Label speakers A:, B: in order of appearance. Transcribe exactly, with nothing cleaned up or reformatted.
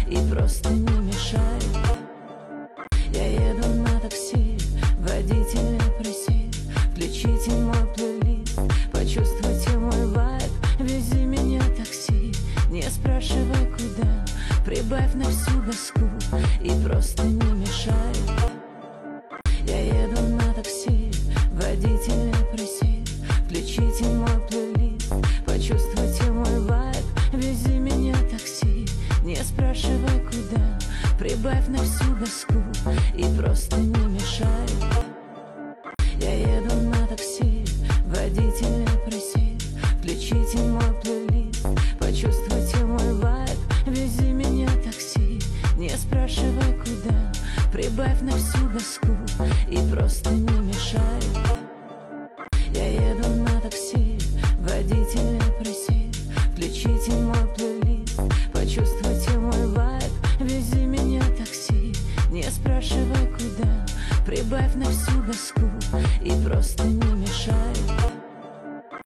A: и просто не мешай. Я еду на такси, водитель не просит, включите мой плейлист, почувствуйте мой вайб. Вези меня, такси, не спрашивай куда, прибавь на всю доску и просто не мешай. Я еду на такси, водитель не просит, включите мой плейлист, почувствуйте мой вайб. Вези меня, такси, не спрашивай куда, прибавь на всю доску и просто не мешай. Я еду на такси, водитель не просит, включите мой плейлист, почувствуйте мой вайб. Вези меня, такси, не спрашивай куда, прибавь на всю доску и просто не мешай. Я еду на такси, водитель не просит, включите мой плейлист, почувствуйте мой вайб. Вези меня, такси, не спрашивай куда, прибавь на всю доску и просто не мешай.